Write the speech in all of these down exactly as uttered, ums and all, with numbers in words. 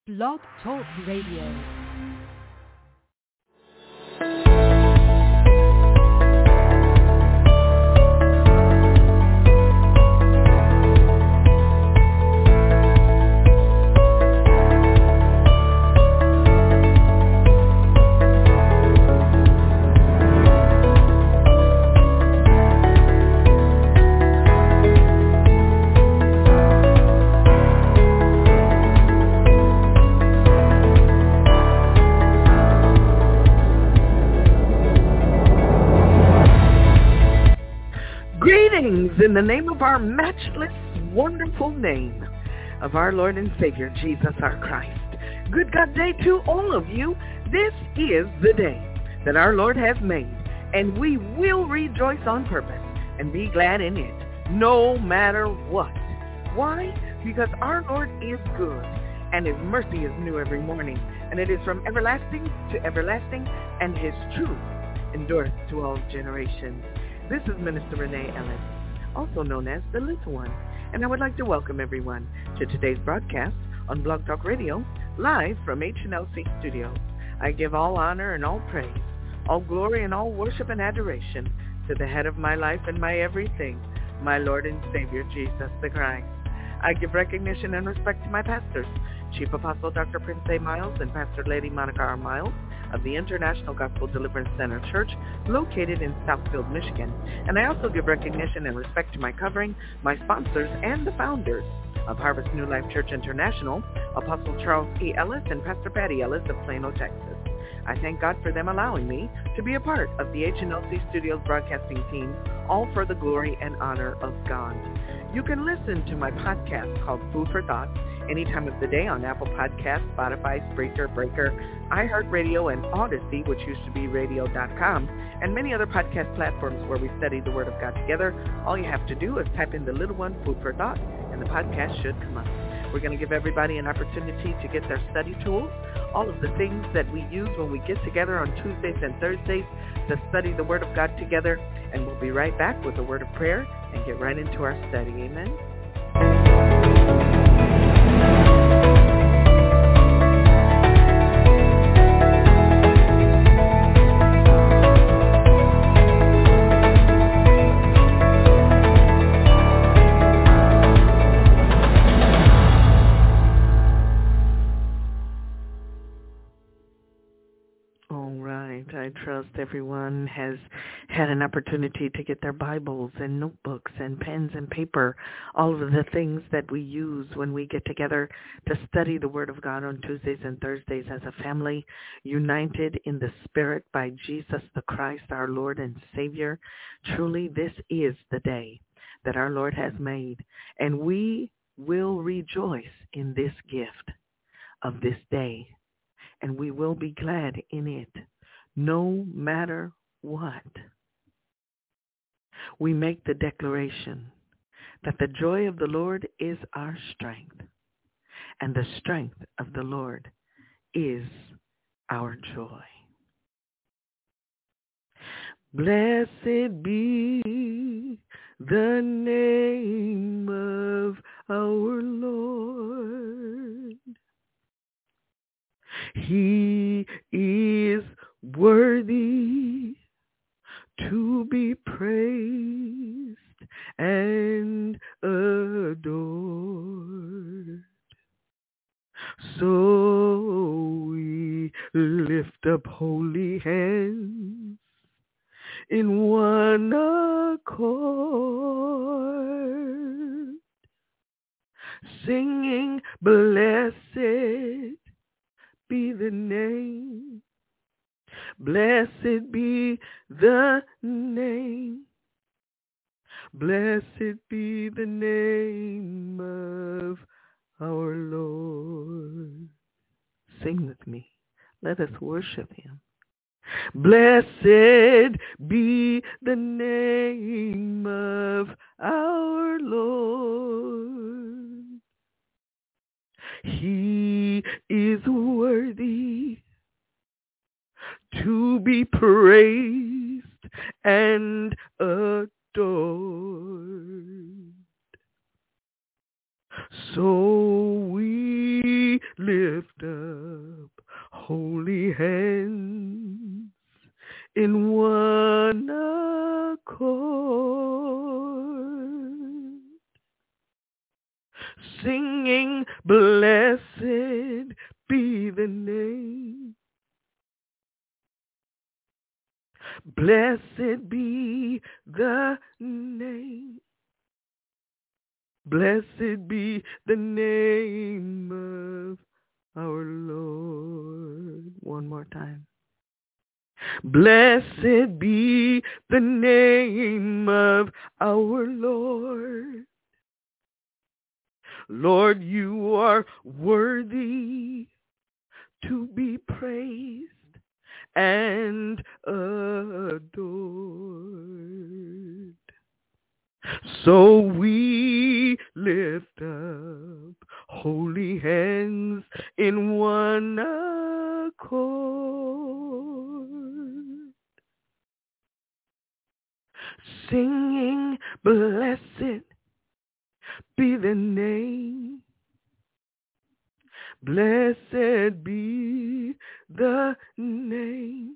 Blog Talk Radio. In the name of our matchless, wonderful name of our Lord and Savior, Jesus our Christ. Good God day to all of you. This is the day that our Lord has made, and we will rejoice on purpose and be glad in it, no matter what. Why? Because our Lord is good, and his mercy is new every morning, and it is from everlasting to everlasting, and his truth endureth to all generations. This is Minister Renee Ellis, also known as the Little One, and I would like to welcome everyone to today's broadcast on Blog Talk Radio, live from H N L C Studios. I give all honor and all praise, all glory and all worship and adoration to the head of my life and my everything, my Lord and Savior, Jesus the Christ. I give recognition and respect to my pastors, Chief Apostle Doctor Prince A. Miles and Pastor Lady Monica R. Miles of the International Gospel Deliverance Center Church located in Southfield, Michigan. And I also give recognition and respect to my covering, my sponsors, and the founders of Harvest New Life Church International, Apostle Charles E. Ellis and Pastor Patty Ellis of Plano, Texas. I thank God for them allowing me to be a part of the H N L C Studios broadcasting team, all for the glory and honor of God. You can listen to my podcast called Food for Thought any time of the day on Apple Podcasts, Spotify, Spreaker, Breaker, iHeartRadio, and Odyssey, which used to be radio dot com, and many other podcast platforms where we study the Word of God together. All you have to do is type in the little one, Food for Thought, and the podcast should come up. We're going to give everybody an opportunity to get their study tools, all of the things that we use when we get together on Tuesdays and Thursdays to study the Word of God together. And we'll be right back with a word of prayer and get right into our study. Amen. I trust everyone has had an opportunity to get their Bibles and notebooks and pens and paper, all of the things that we use when we get together to study the Word of God on Tuesdays and Thursdays as a family, united in the Spirit by Jesus the Christ, our Lord and Savior. Truly, this is the day that our Lord has made, and we will rejoice in this gift of this day, and we will be glad in it. No matter what, we make the declaration that the joy of the Lord is our strength, and the strength of the Lord is our joy. Blessed be the name of our Lord. He is worthy to be praised and adored. So we lift up holy hands in one accord, singing, blessed be the name, blessed be the name, blessed be the name of our Lord. Sing with me. Let us worship him. Blessed be the name of our Lord. He is worthy to be praised and adored. So we lift up holy hands in one accord, singing, blessed be the name, blessed be the name, blessed be the name of our Lord. One more time. Blessed be the name of our Lord. Lord, you are worthy to be praised and adored. So we lift up holy hands in one accord, singing, blessed be the name, blessed be the name,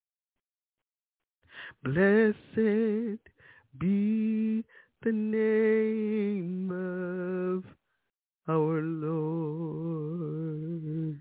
blessed be the name of our Lord.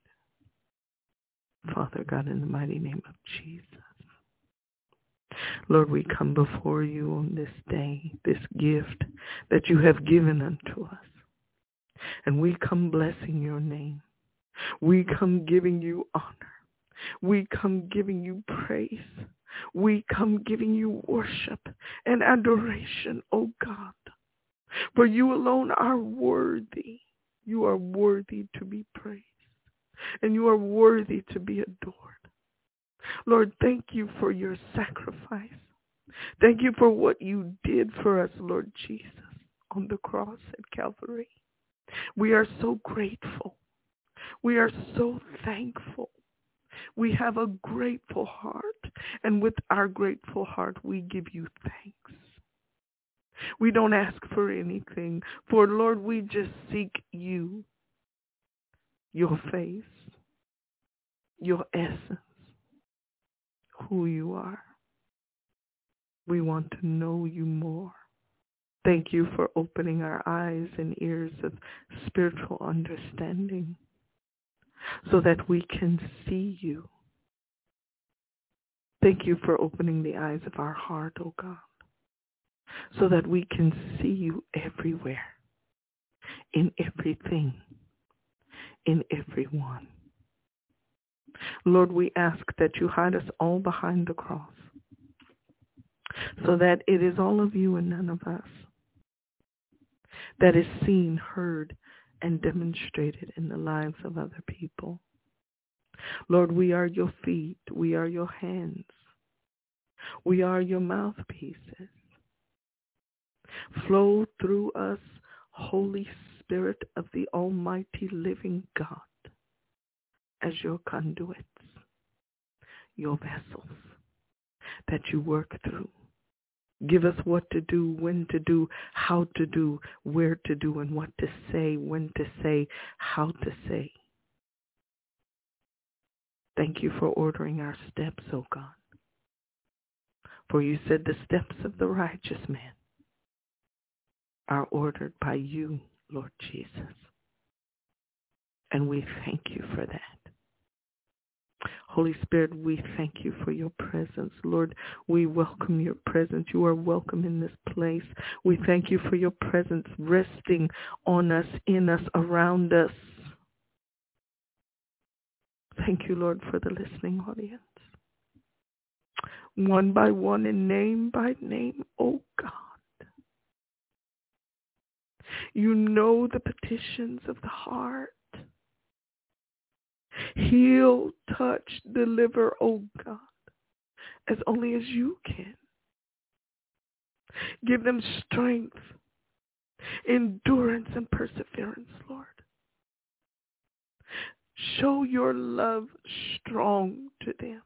Father God, in the mighty name of Jesus, Lord, we come before you on this day, this gift that you have given unto us. And we come blessing your name. We come giving you honor. We come giving you praise. We come giving you worship and adoration, O God. For you alone are worthy. You are worthy to be praised. And you are worthy to be adored. Lord, thank you for your sacrifice. Thank you for what you did for us, Lord Jesus, on the cross at Calvary. We are so grateful. We are so thankful. We have a grateful heart, and with our grateful heart, we give you thanks. We don't ask for anything, for Lord, we just seek you, your face, your essence, who you are. We want to know you more. Thank you for opening our eyes and ears of spiritual understanding so that we can see you. Thank you for opening the eyes of our heart, O God, so that we can see you everywhere, in everything, in everyone. Lord, we ask that you hide us all behind the cross, so that it is all of you and none of us that is seen, heard, and demonstrated in the lives of other people. Lord, we are your feet. We are your hands. We are your mouthpieces. Flow through us, Holy Spirit of the Almighty Living God, as your conduits, your vessels that you work through. Give us what to do, when to do, how to do, where to do, and what to say, when to say, how to say. Thank you for ordering our steps, O God. For you said the steps of the righteous man are ordered by you, Lord Jesus. And we thank you for that. Holy Spirit, we thank you for your presence. Lord, we welcome your presence. You are welcome in this place. We thank you for your presence resting on us, in us, around us. Thank you, Lord, for the listening audience. One by one and name by name, oh God. You know the petitions of the heart. Heal, touch, deliver, oh God, as only as you can. Give them strength, endurance, and perseverance, Lord. Show your love strong to them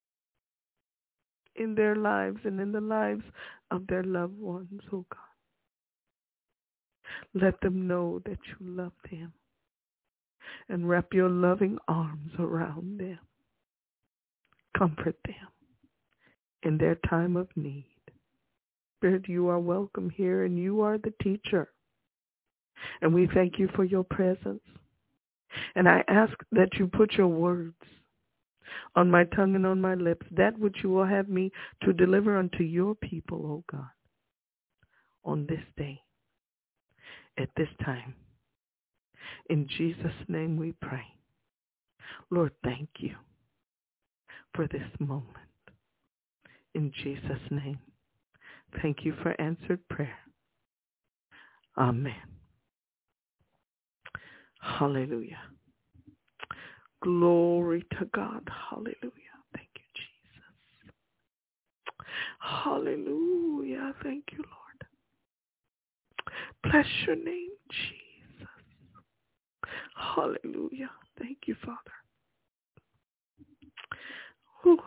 in their lives and in the lives of their loved ones, oh God. Let them know that you love them. and wrap your loving arms around them. Comfort them in their time of need. Spirit, you are welcome here, and you are the teacher. And we thank you for your presence. And I ask that you put your words on my tongue and on my lips, that which you will have me to deliver unto your people, O God, on this day, at this time. In Jesus' name we pray. Lord, thank you for this moment. In Jesus' name, thank you for answered prayer. Amen. Hallelujah. Glory to God. Hallelujah. Thank you, Jesus. Hallelujah. Thank you, Lord. Bless your name, Jesus. Hallelujah. Thank you, Father. Whew.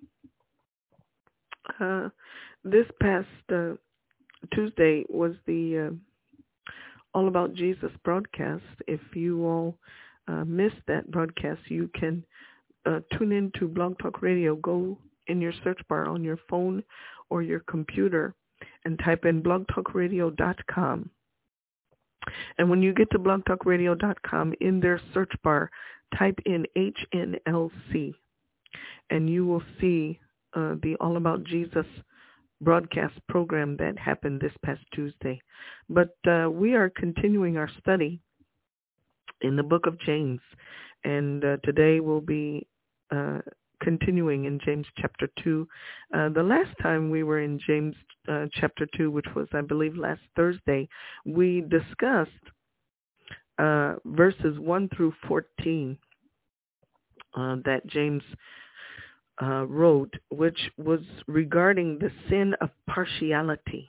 Uh, this past uh, Tuesday was the uh, All About Jesus broadcast. If you all uh, missed that broadcast, you can uh, tune into Blog Talk Radio. Go in your search bar on your phone or your computer and type in blog talk radio dot com. And when you get to blog talk radio dot com, in their search bar, type in H N L C, and you will see uh, the All About Jesus broadcast program that happened this past Tuesday. But uh, we are continuing our study in the book of James, and uh, today we'll be uh, continuing in James chapter two. Uh, the last time we were in James uh, chapter two, which was, I believe, last Thursday, we discussed uh, verses one through fourteen uh, that James uh, wrote, which was regarding the sin of partiality.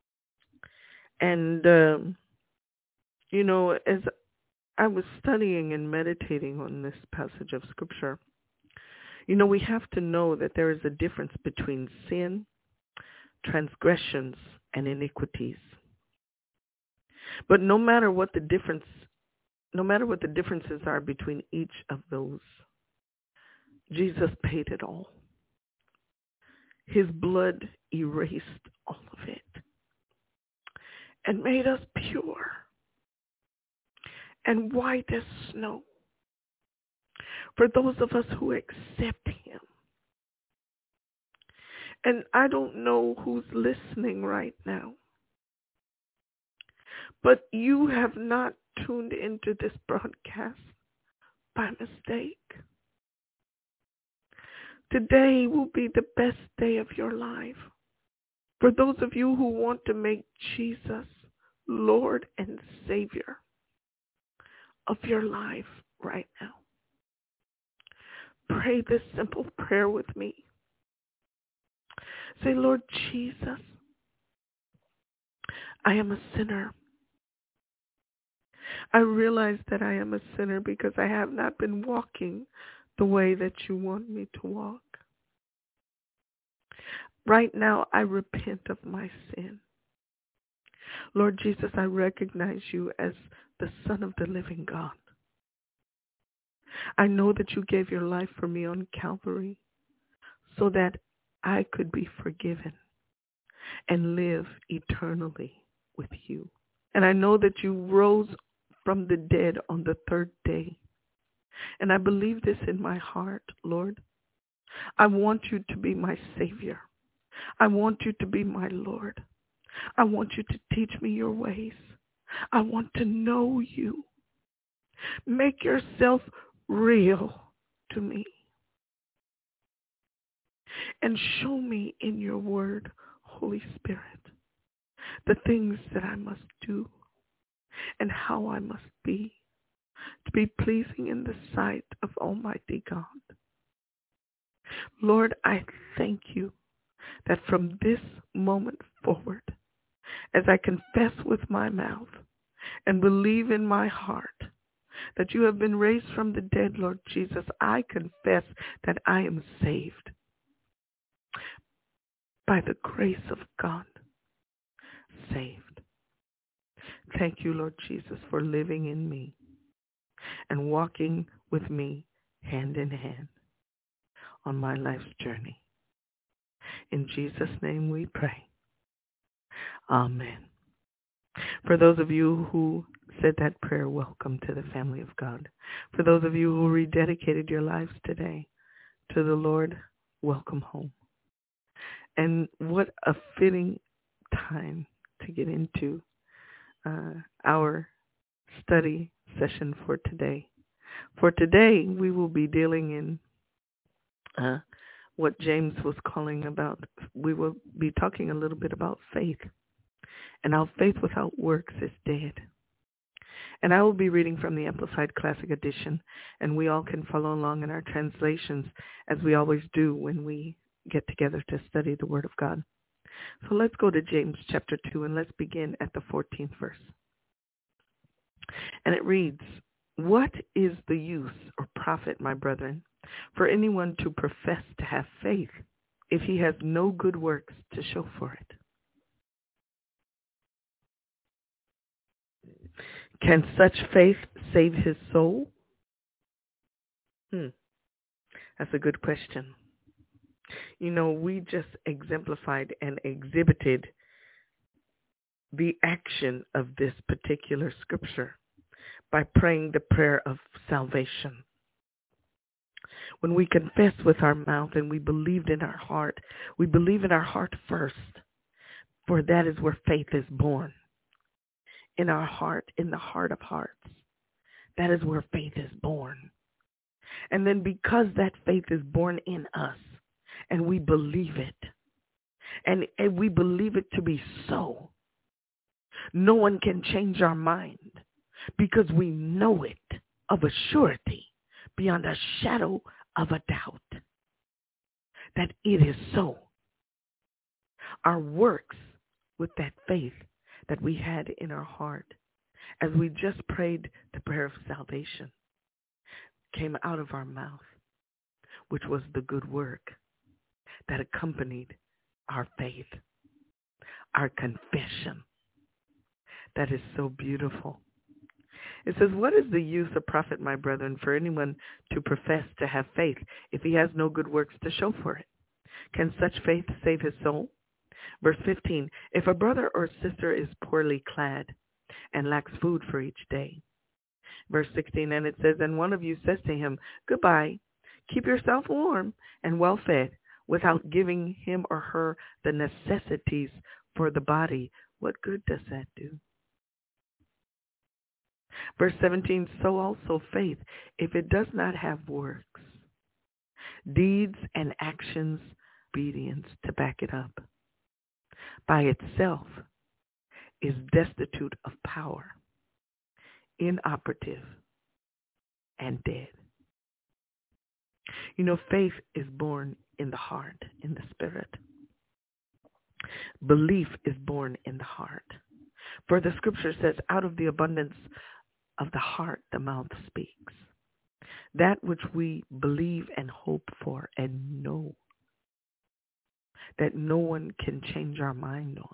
And, uh, you know, as I was studying and meditating on this passage of Scripture, you know, we have to know that there is a difference between sin, transgressions, and iniquities. But no matter what the difference, no matter what the differences are between each of those, Jesus paid it all. His blood erased all of it and made us pure and white as snow for those of us who accept him. And I don't know who's listening right now, but you have not tuned into this broadcast by mistake. Today will be the best day of your life. For those of you who want to make Jesus Lord and Savior of your life right now, pray this simple prayer with me. Say, Lord Jesus, I am a sinner. I realize that I am a sinner because I have not been walking the way that you want me to walk. Right now, I repent of my sin. Lord Jesus, I recognize you as the Son of the living God. I know that you gave your life for me on Calvary so that I could be forgiven and live eternally with you. And I know that you rose from the dead on the third day. And I believe this in my heart, Lord. I want you to be my Savior. I want you to be my Lord. I want you to teach me your ways. I want to know you. Make yourself real to me. And show me in your word, Holy Spirit, the things that I must do and how I must be to be pleasing in the sight of Almighty God. Lord, I thank you that from this moment forward, as I confess with my mouth and believe in my heart that you have been raised from the dead, Lord Jesus, I confess that I am saved by the grace of God. Saved. Thank you, Lord Jesus, for living in me. and walking with me hand in hand on my life's journey. In Jesus' name we pray. Amen. For those of you who said that prayer, welcome to the family of God. For those of you who rededicated your lives today to the Lord, welcome home. And what a fitting time to get into uh, our study session for today. For today, we will be dealing in uh, what James was calling about. We will be talking a little bit about faith. And our faith without works is dead. And I will be reading from the Amplified Classic Edition, and we all can follow along in our translations, as we always do when we get together to study the Word of God. So let's go to James chapter two, and let's begin at the fourteenth verse. And it reads, "What is the use or profit, my brethren, for anyone to profess to have faith if he has no good works to show for it? Can such faith save his soul?" Hmm. That's a good question. You know, we just exemplified and exhibited the action of this particular scripture by praying the prayer of salvation. When we confess with our mouth and we believed in our heart, we believe in our heart first, for that is where faith is born. In our heart, in the heart of hearts. That is where faith is born. And then because that faith is born in us, and we believe it, and, and we believe it to be so, no one can change our mind, because we know it of a surety, beyond a shadow of a doubt, that it is so. Our works with that faith that we had in our heart, as we just prayed the prayer of salvation, came out of our mouth, which was the good work that accompanied our faith, our confession. That is so beautiful. It says, "What is the use or profit, my brethren, for anyone to profess to have faith if he has no good works to show for it? Can such faith save his soul?" Verse fifteen, "If a brother or sister is poorly clad and lacks food for each day." Verse sixteen, and it says, "And one of you says to him, 'Goodbye, keep yourself warm and well fed,' without giving him or her the necessities for the body. What good does that do?" Verse seventeen, "So also faith, if it does not have works, deeds and actions, obedience to back it up, by itself is destitute of power, inoperative, and dead." You know, faith is born in the heart, in the spirit. Belief is born in the heart. For the scripture says, "Out of the abundance of the heart, the mouth speaks." That which we believe and hope for and know that no one can change our mind on.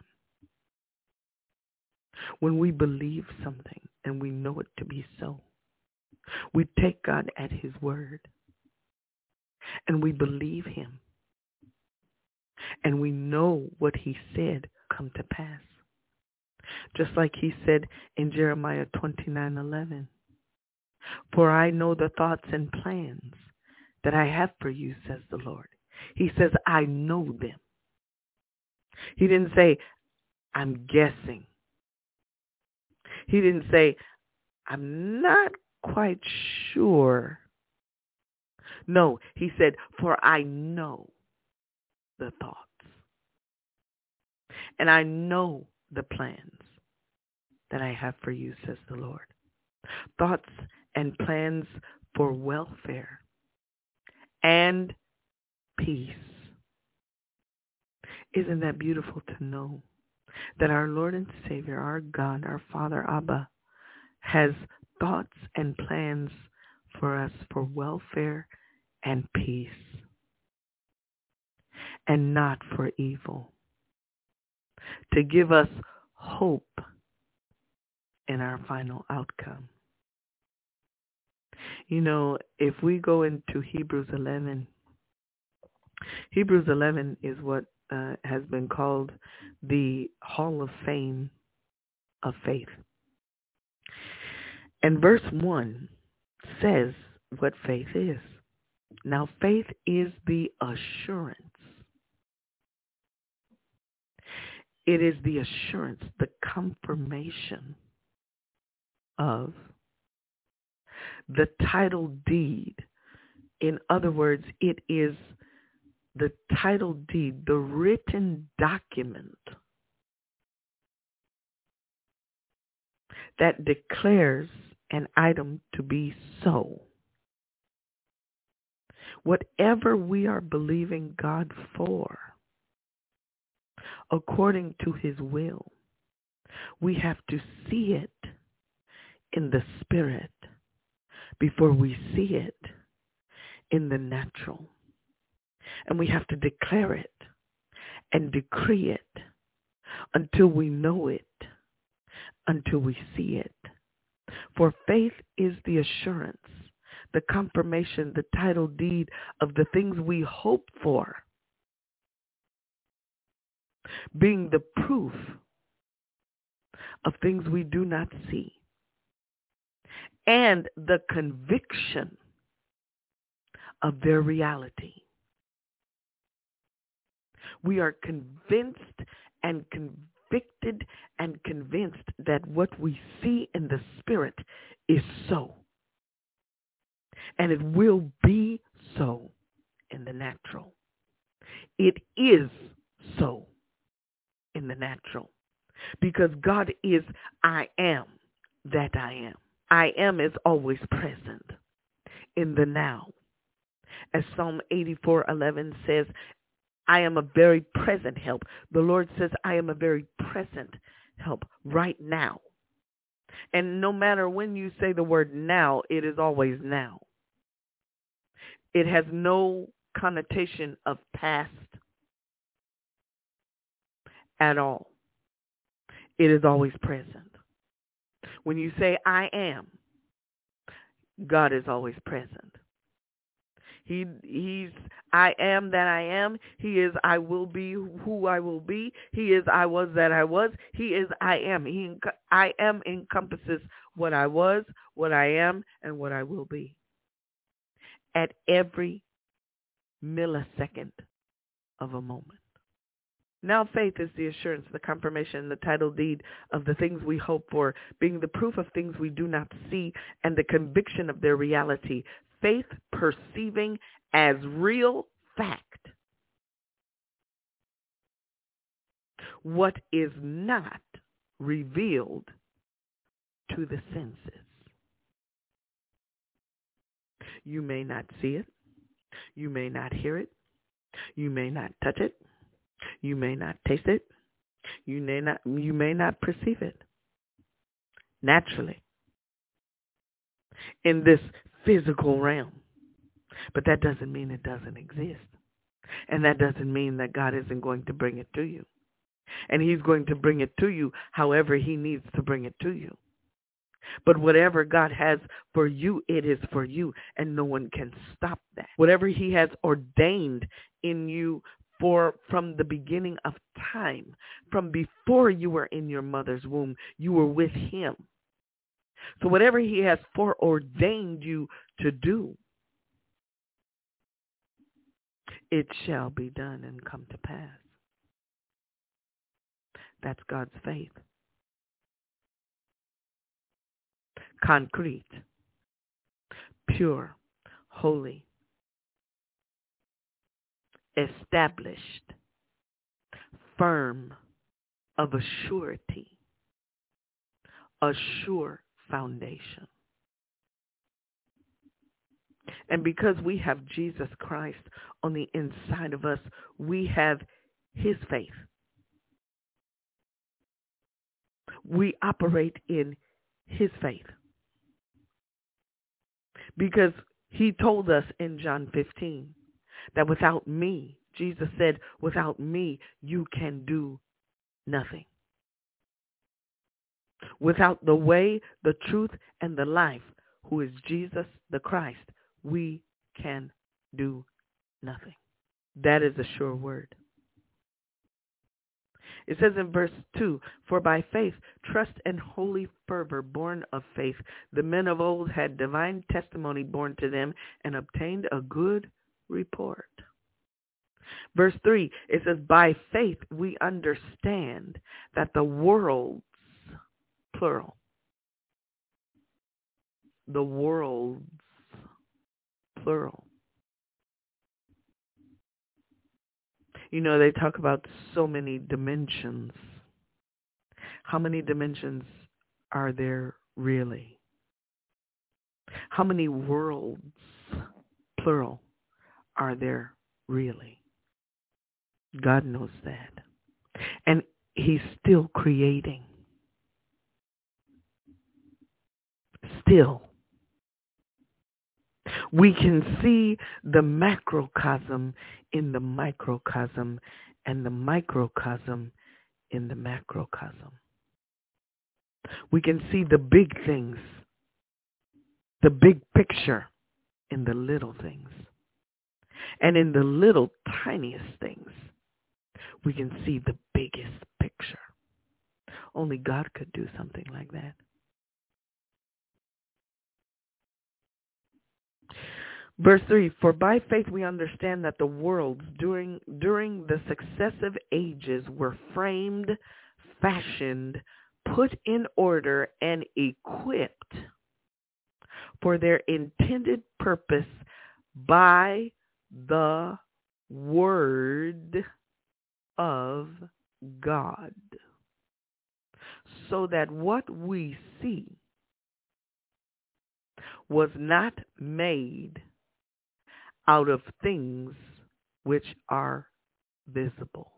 When we believe something and we know it to be so, we take God at his word and we believe him and we know what he said come to pass. Just like he said in Jeremiah twenty-nine eleven, "For I know the thoughts and plans that I have for you, says the Lord." He says, I know them. He didn't say, I'm guessing. He didn't say, I'm not quite sure. No, he said, for I know the thoughts. And I know the plans that I have for you, says the Lord. Thoughts and plans for welfare and peace. Isn't that beautiful to know that our Lord and Savior, our God, our Father, Abba, has thoughts and plans for us for welfare and peace, and not for evil, to give us hope in our final outcome. You know, if we go into Hebrews eleven, Hebrews eleven is what uh, has been called the Hall of Fame of Faith. And verse one says what faith is. Now, faith is the assurance. It is the assurance, the confirmation of the title deed. In other words, it is the title deed, the written document that declares an item to be so. Whatever we are believing God for, according to his will, we have to see it in the spirit before we see it in the natural. And we have to declare it and decree it until we know it, until we see it. For faith is the assurance, the confirmation, the title deed of the things we hope for, being the proof of things we do not see, and the conviction of their reality. We are convinced and convicted and convinced that what we see in the spirit is so. And it will be so in the natural. It is so in the natural. Because God is I am that I am. I am is always present in the now. As Psalm eighty-four eleven says, I am a very present help. The Lord says, I am a very present help right now. And no matter when you say the word now, it is always now. It has no connotation of past at all. It is always present. When you say I am, God is always present. He He's I am that I am. He is I will be who I will be. He is I was that I was. He is I am. He I am encompasses what I was, what I am, and what I will be. At every millisecond of a moment. Now faith is the assurance, the confirmation, the title deed of the things we hope for, being the proof of things we do not see, and the conviction of their reality. Faith perceiving as real fact what is not revealed to the senses. You may not see it. You may not hear it. You may not touch it. You may not taste it. You may not, you may not perceive it naturally in this physical realm. But that doesn't mean it doesn't exist. And that doesn't mean that God isn't going to bring it to you. And he's going to bring it to you however he needs to bring it to you. But whatever God has for you, it is for you, and no one can stop that. Whatever he has ordained in you for from the beginning of time, from before you were in your mother's womb, you were with him. So whatever he has foreordained you to do, it shall be done and come to pass. That's God's faith. Concrete, pure, holy, established, firm, of a surety, a sure foundation. And because we have Jesus Christ on the inside of us, we have his faith. We operate in his faith. Because he told us in John fifteen that without me, Jesus said, without me, you can do nothing. Without the way, the truth, and the life, who is Jesus the Christ, we can do nothing. That is a sure word. It says in verse two, for by faith, trust and holy fervor born of faith, the men of old had divine testimony born to them and obtained a good report. Verse three, it says, by faith we understand that the worlds, plural, the worlds, plural. You know, they talk about so many dimensions. How many dimensions are there really? How many worlds, plural, are there really? God knows that. And he's still creating. Still. We can see the macrocosm in the microcosm and the microcosm in the macrocosm. We can see the big things, the big picture in the little things. And in the little tiniest things, we can see the biggest picture. Only God could do something like that. Verse three, for by faith we understand that the worlds during during the successive ages were framed, fashioned, put in order, and equipped for their intended purpose by the word of God, so that what we see was not made out of things which are visible.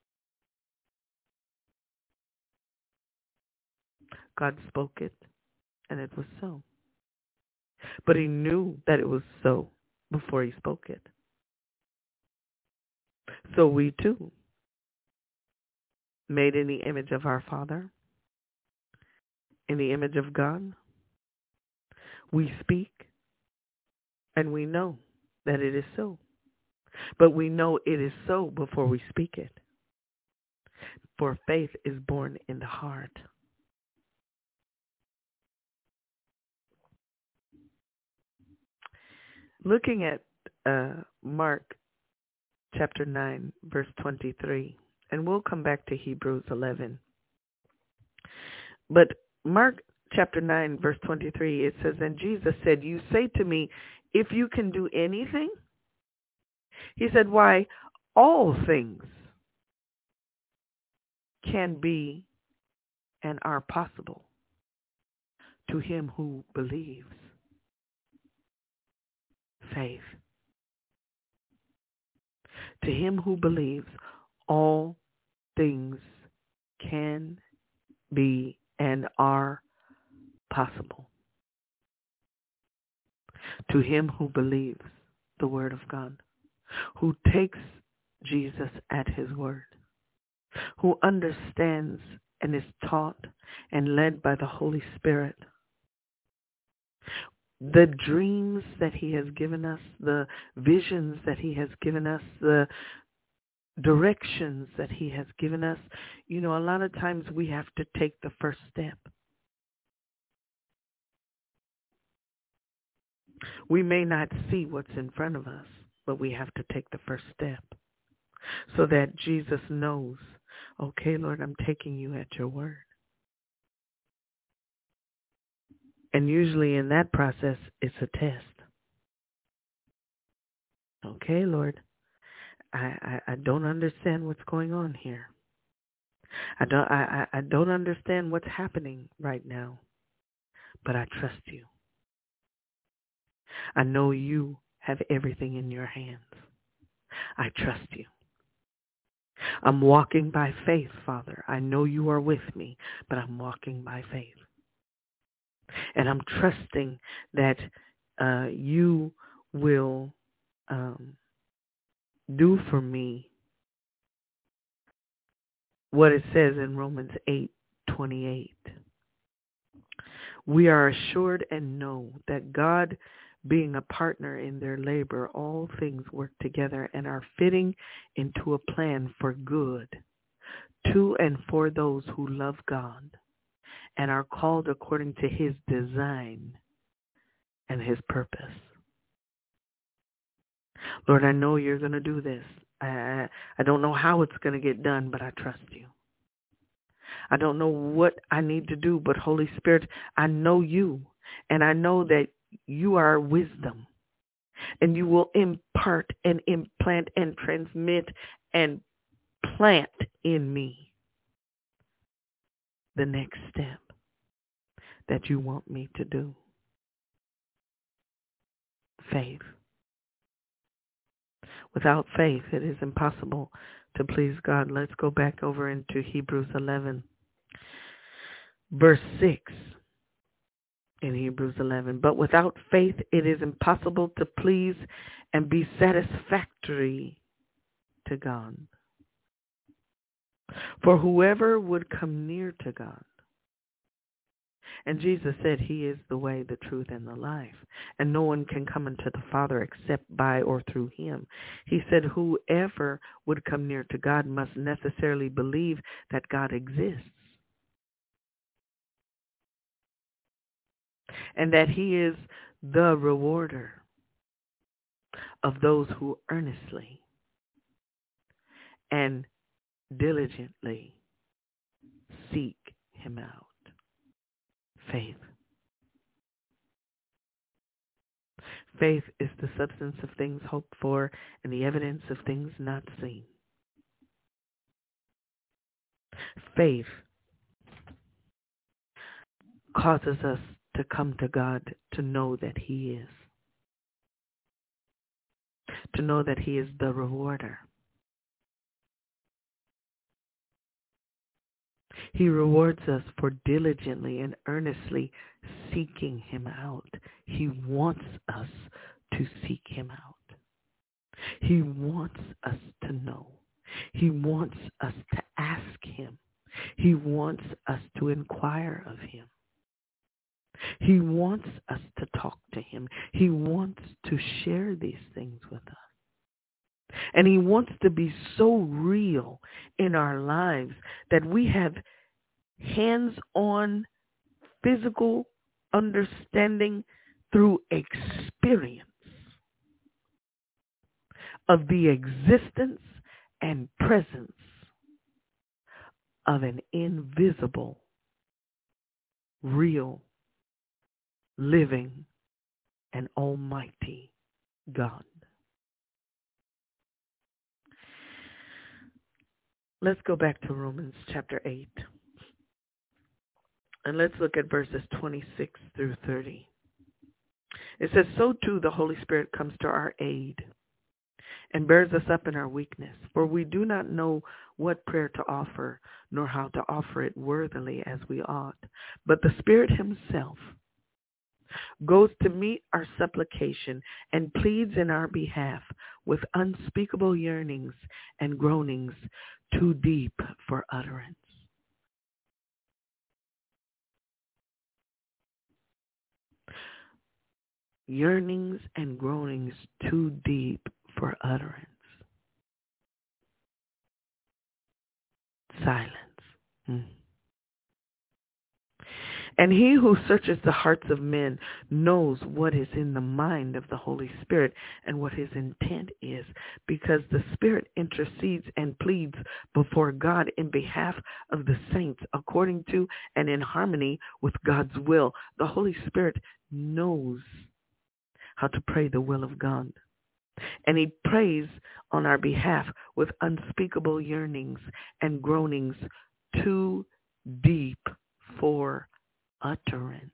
God spoke it, and it was so. But he knew that it was so before he spoke it. So we too, made in the image of our Father, in the image of God, we speak, and we know that it is so. But we know it is so before we speak it. For faith is born in the heart. Looking at uh, Mark chapter nine, verse twenty-three, and we'll come back to Hebrews eleven. But Mark chapter nine, verse twenty-three, it says, and Jesus said, you say to me, if you can do anything? He said, why, all things can be and are possible to him who believes. Faith. To him who believes, all things can be and are possible. To him who believes the word of God, who takes Jesus at his word, who understands and is taught and led by the Holy Spirit. The dreams that he has given us, the visions that he has given us, the directions that he has given us, you know, a lot of times we have to take the first step. We may not see what's in front of us, but we have to take the first step so that Jesus knows, okay, Lord, I'm taking you at your word. And usually in that process, it's a test. Okay, Lord, I, I, I don't understand what's going on here. I don't I, I don't understand what's happening right now, but I trust you. I know you have everything in your hands. I trust you. I'm walking by faith, Father. I know you are with me, but I'm walking by faith. And I'm trusting that uh, you will um, do for me what it says in Romans eight twenty-eight. We are assured and know that God, being a partner in their labor, all things work together and are fitting into a plan for good to and for those who love God and are called according to his design and his purpose. Lord, I know you're going to do this. I, I don't know how it's going to get done, but I trust you. I don't know what I need to do, but Holy Spirit, I know you, and I know that you are wisdom, and you will impart and implant and transmit and plant in me the next step that you want me to do. Faith. Without faith, it is impossible to please God. Let's go back over into Hebrews eleven, verse six. In Hebrews eleven, but without faith, it is impossible to please and be satisfactory to God. For whoever would come near to God, and Jesus said he is the way, the truth, and the life, and no one can come unto the Father except by or through him. He said whoever would come near to God must necessarily believe that God exists, and that he is the rewarder of those who earnestly and diligently seek him out. Faith. Faith is the substance of things hoped for and the evidence of things not seen. Faith causes us to come to God to know that he is. To know that he is the rewarder. He rewards us for diligently and earnestly seeking him out. He wants us to seek him out. He wants us to know. He wants us to ask him. He wants us to inquire of him. He wants us to talk to him. He wants to share these things with us. And he wants to be so real in our lives that we have hands-on physical understanding through experience of the existence and presence of an invisible, real, living, and almighty God. Let's go back to Romans chapter eight. And let's look at verses twenty-six through thirty. It says, so too the Holy Spirit comes to our aid and bears us up in our weakness. For we do not know what prayer to offer, nor how to offer it worthily as we ought. But the Spirit himself goes to meet our supplication and pleads in our behalf with unspeakable yearnings and groanings too deep for utterance. Yearnings and groanings too deep for utterance. Silence. Hmm. And he who searches the hearts of men knows what is in the mind of the Holy Spirit and what his intent is, because the Spirit intercedes and pleads before God in behalf of the saints according to and in harmony with God's will. The Holy Spirit knows how to pray the will of God. And he prays on our behalf with unspeakable yearnings and groanings too deep for utterance.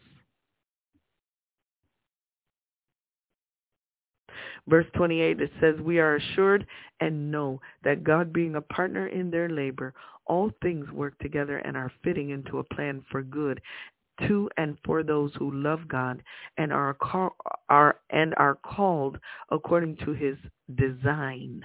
Verse twenty-eight, it says, we are assured and know that God being a partner in their labor, all things work together and are fitting into a plan for good to and for those who love God and are, call, are and are called according to his design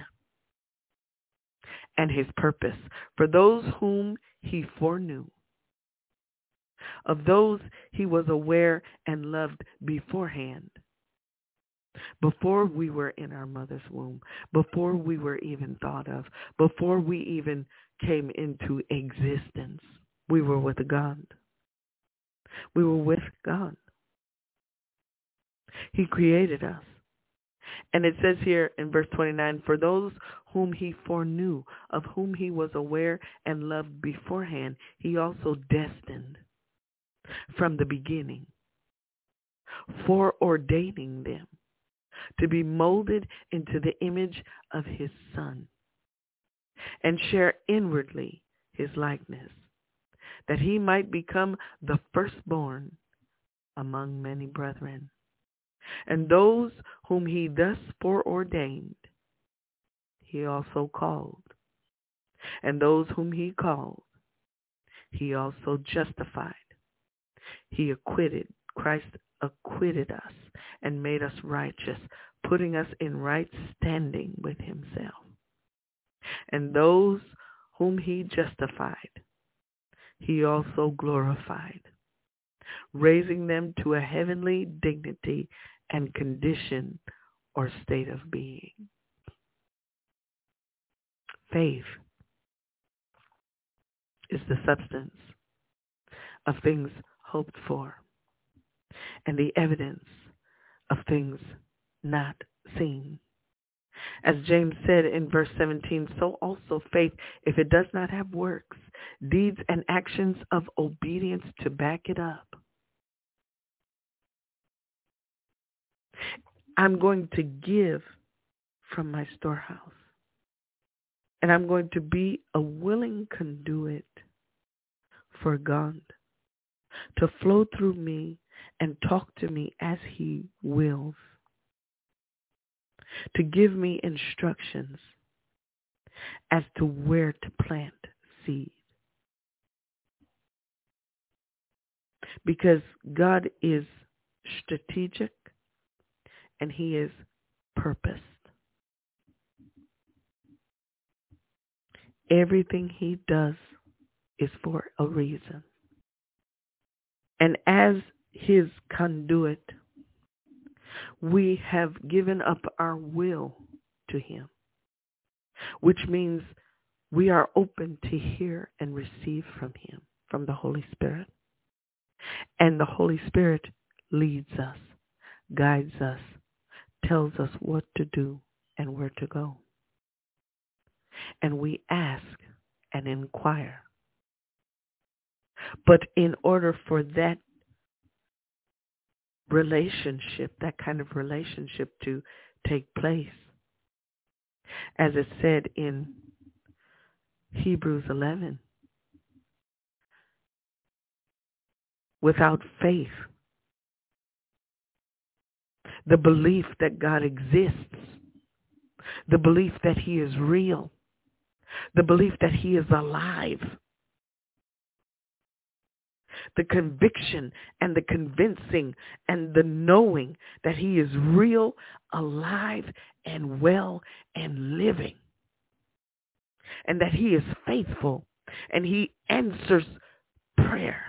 and his purpose. For those whom he foreknew, of those he was aware and loved beforehand, before we were in our mother's womb, before we were even thought of, before we even came into existence. We were with God. We were with God. He created us. And it says here in verse twenty-nine, for those whom he foreknew, of whom he was aware and loved beforehand, he also destined from the beginning, foreordaining them to be molded into the image of his Son, and share inwardly his likeness, that he might become the firstborn among many brethren. And those whom he thus foreordained, he also called. And those whom he called, he also justified. He acquitted, Christ acquitted us and made us righteous, putting us in right standing with himself. And those whom he justified, he also glorified, raising them to a heavenly dignity and condition or state of being. Faith is the substance of things hoped for and the evidence of things not seen. As James said in verse seventeen, so also faith, if it does not have works, deeds and actions of obedience to back it up. I'm going to give from my storehouse, and I'm going to be a willing conduit for God to flow through me and talk to me as he wills, to give me instructions as to where to plant seed. Because God is strategic and he is purposed. Everything he does is for a reason. And as his conduit, we have given up our will to him, which means we are open to hear and receive from him, from the Holy Spirit. And the Holy Spirit leads us, guides us, tells us what to do and where to go. And we ask and inquire. But in order for that relationship, that kind of relationship to take place, as it said in Hebrews eleven, without faith, the belief that God exists, the belief that he is real, the belief that he is alive, the conviction and the convincing and the knowing that he is real, alive, and well and living, and that he is faithful and he answers prayer.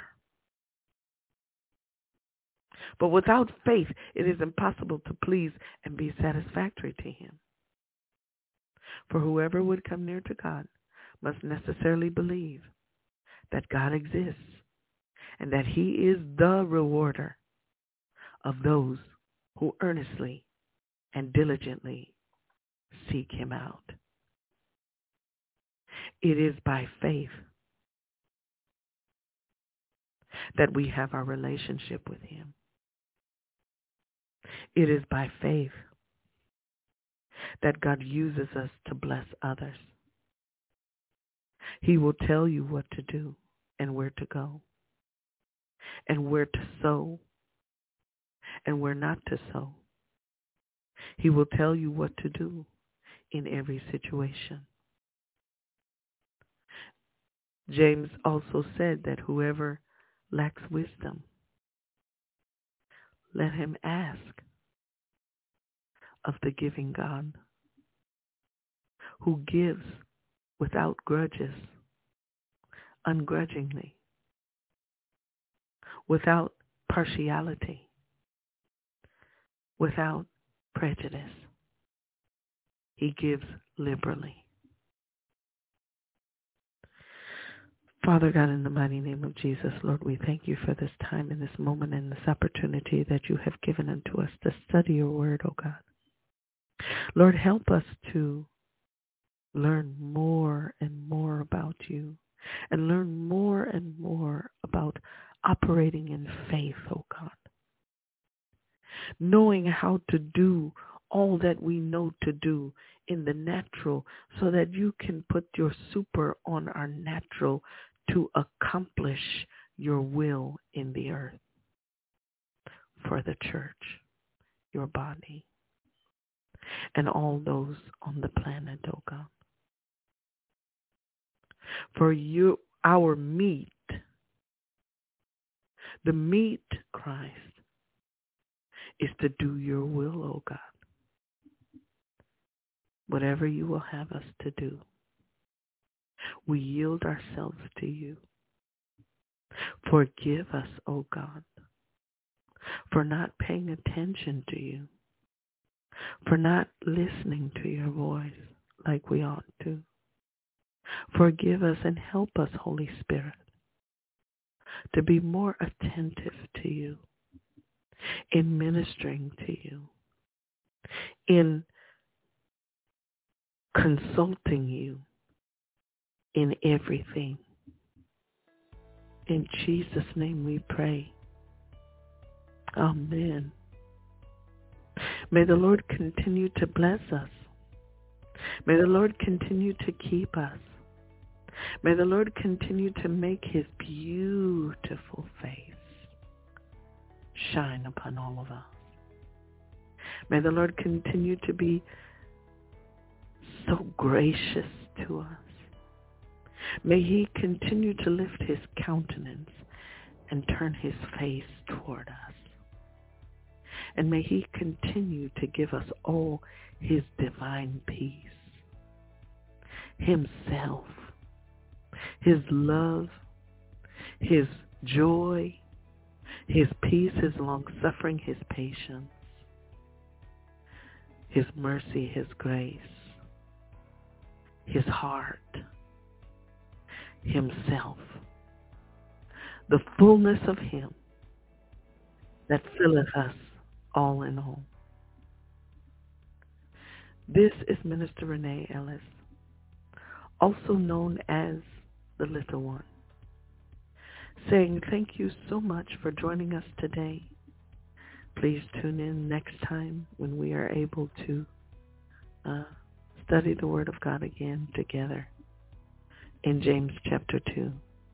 But without faith, it is impossible to please and be satisfactory to him. For whoever would come near to God must necessarily believe that God exists and that he is the rewarder of those who earnestly and diligently seek him out. It is by faith that we have our relationship with him. It is by faith that God uses us to bless others. He will tell you what to do and where to go, and where to sow and where not to sow. He will tell you what to do in every situation. James also said that whoever lacks wisdom, let him ask of the giving God, who gives without grudges, ungrudgingly. without partiality, without prejudice. He gives liberally. Father God, in the mighty name of Jesus, Lord, we thank you for this time and this moment and this opportunity that you have given unto us to study your word, oh God. Lord, help us to learn more and more about you and learn more and more about operating in faith, oh God. Knowing how to do all that we know to do in the natural so that you can put your super on our natural to accomplish your will in the earth for the church, your body, and all those on the planet, oh God. For you, our meat, the meat, Christ, is to do your will, oh God. Whatever you will have us to do, we yield ourselves to you. Forgive us, O God, for not paying attention to you, for not listening to your voice like we ought to. Forgive us and help us, Holy Spirit, to be more attentive to you, in ministering to you, in consulting you, in everything. In Jesus' name we pray. Amen. May the Lord continue to bless us. May the Lord continue to keep us. May the Lord continue to make his beautiful face shine upon all of us. May the Lord continue to be so gracious to us. May he continue to lift his countenance and turn his face toward us. And may he continue to give us all his divine peace, himself, his love, his joy, his peace, his long-suffering, his patience, his mercy, his grace, his heart, himself, the fullness of him that filleth us all in all. This is Minister Renee Ellis, also known as the Little One, saying thank you so much for joining us today. Please tune in next time when we are able to uh, study the Word of God again together in James chapter two.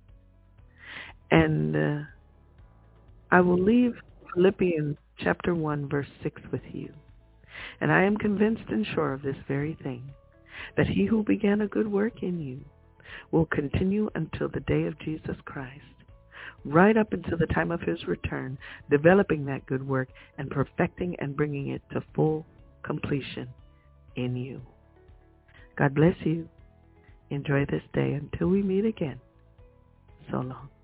And uh, I will leave Philippians chapter one, verse six with you. And I am convinced and sure of this very thing, that he who began a good work in you will continue until the day of Jesus Christ, right up until the time of his return, developing that good work and perfecting and bringing it to full completion in you. God bless you. Enjoy this day until we meet again. So long.